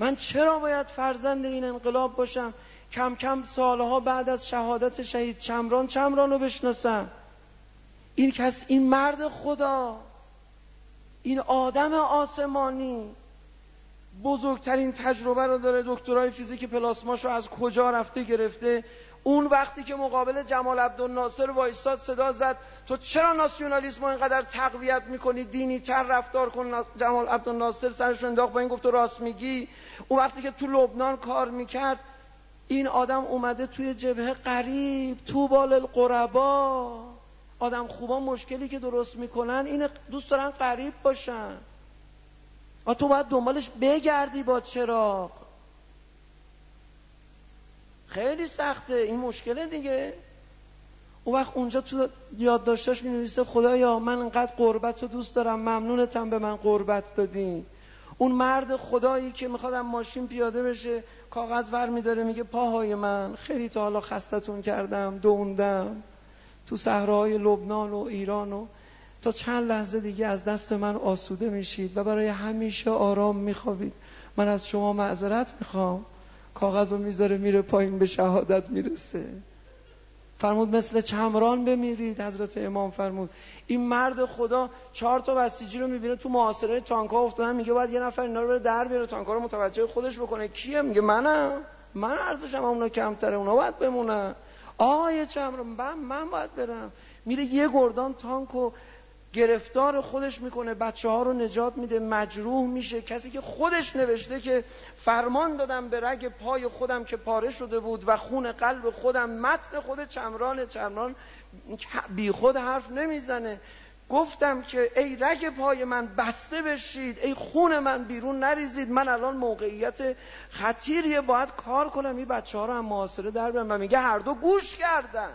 من چرا باید فرزند این انقلاب باشم؟ کم کم سالها بعد از شهادت شهید چمران رو بشناسم. این مرد خدا، این آدم آسمانی بزرگترین تجربه رو داره، دکترای فیزیک پلاسماشو از کجا رفته گرفته. اون وقتی که مقابل جمال عبدالناصر وایستاد صدا زد تو چرا ناسیونالیسم رو اینقدر تقویت میکنی، دینی تر رفتار کن، جمال عبدالناصر سرش انداخت با این گفت تو راست میگی. اون وقتی که تو لبنان کار میکرد، این آدم اومده توی جبهه غریب، طوبی للغربا. آدم خوبا مشکلی که درست میکنن اینه دوست دارن غریب باشن. تو باید دنبالش بگردی با چراغ. خیلی سخته این مشکله دیگه. اون وقت اونجا تو یادداشتاش می‌نویسه خدایا من انقدر قربت رو دوست دارم، ممنونتم به من قربت دادی. اون مرد خدایی که میخواد ماشین پیاده بشه، کاغذ ور میداره میگه پاهای من خیلی تا حالا خستتون کردم، دوندم تو صحراهای لبنان و ایران و تا چند لحظه دیگه از دست من آسوده میشید و برای همیشه آرام میخوابید. من از شما معذرت میخوام. کاغذ رو میذاره میره پایین، به شهادت میرسه. فرمود مثل چمران بمیرید. حضرت امام فرمود. این مرد خدا 4 تا بسیجی رو میبینه تو محاصره تانک‌ها افتادن، میگه باید یه نفر اینا رو بره در بیاره، تانک‌ها رو متوجه خودش بکنه. کیه؟ میگه من ارزشم اونا کمتره، اونا باید بمونن. آقای چمران من باید برم. میره یه گردان تانکو گرفتار خودش میکنه، بچه‌ها رو نجات میده، مجروح میشه. کسی که خودش نوشته که فرمان دادم به رگ پای خودم که پاره شده بود و خون قلب خودم، متن خود چمران بی خود حرف نمیزنه. گفتم که ای رگ پای من بسته بشید، ای خون من بیرون نریزید، من الان موقعیت خطیریه باید کار کنم، این بچه‌ها رو هم محاصره در بیارم. و میگه هر دو گوش کردن،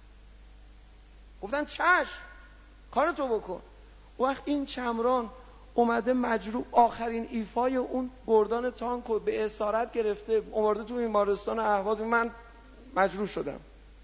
گفتن چشم کارتو بکن. وقت این چمران اومده مجروح، آخرین ایفای اون گردان تانکو به اسارت گرفته، آورده تو بیمارستان اهواز. من مجروح شدم،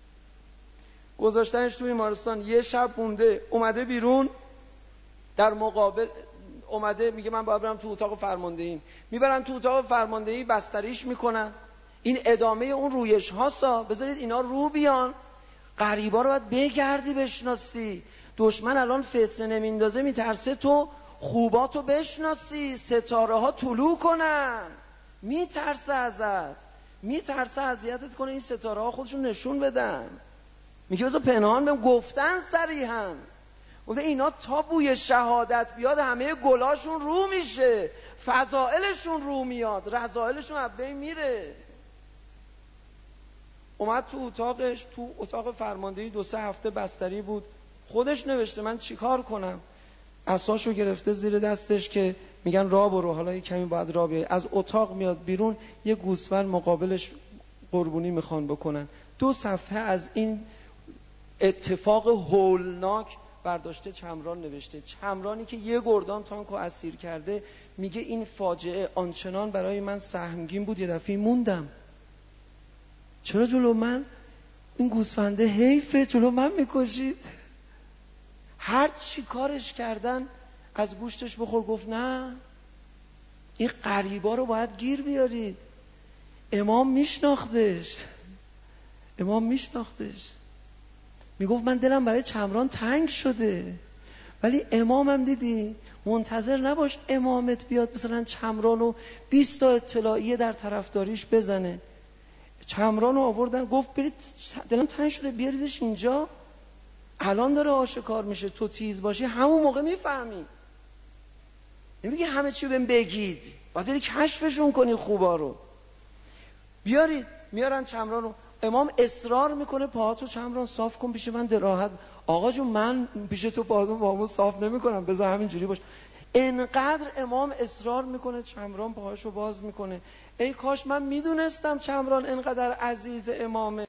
گذاشتنش تو بیمارستان. یه شب مونده، اومده بیرون، در مقابل اومده میگه من باید برم تو اتاق فرماندهی. میبرن تو اتاق فرماندهی، بستریش میکنن. این ادامه اون رویش هاستا، بذارید اینا رو بیان. غریبا رو باید بگردی بشناسی. دشمن الان فتنه نمیندازه، میترسه تو خوباتو بشناسی، ستاره ها طلوع کنن. میترسه ازت، میترسه اذیتت کنه، این ستاره ها خودشون نشون بدن. میگه بذار پنهان بهم. گفتن صریحا، گفته اینا تا بوی شهادت بیاد همه گلاشون رو میشه، فضائلشون رو میاد، رذائلشون از بین میره. اومد تو اتاقش، تو اتاق فرماندهی 2-3 هفته بستری بود. خودش نوشته من چیکار کنم. عصاشو گرفته زیر دستش که میگن راه برو، حالا یه کمی باید راه بیای. از اتاق میاد بیرون، یه گوسفند مقابلش قربونی میخوان بکنن. 2 صفحه از این اتفاق هولناک برداشته چمران نوشته. چمرانی که یه گردان تانکو اسیر کرده، میگه این فاجعه آنچنان برای من سهمگین بود، یه دفعه موندم. چرا جلو من این گوسفنده حیفه، جلو من میکشید. هر چی کارش کردن از گوشتش بخور. گفت نه، این غریبا رو باید گیر بیارید. امام میشناختش. میگفت من دلم برای چمران تنگ شده، ولی امامم دیدی منتظر نباش امامت بیاد مثلا چمرانو 20 تا اطلاعیه در طرفداریش بزنه. چمرانو آوردن، گفت برید دلم تنگ شده بیاریدش اینجا، الان داره آشکار میشه، تو تیز باشی همون موقع میفهمی. نمیگه همه چی بهم بگید، باید بری کشفشون کنی خوبا رو. بیارید. میارن چمرانو. امام اصرار میکنه پاهاتو چمران صاف کن پیش من راحت. آقا جون من پیش تو پاهامو صاف نمیکنم، بذار همینجوری باش. انقدر امام اصرار میکنه، چمران پاهاشو باز میکنه. ای کاش من میدونستم چمران انقدر عزیز امامه.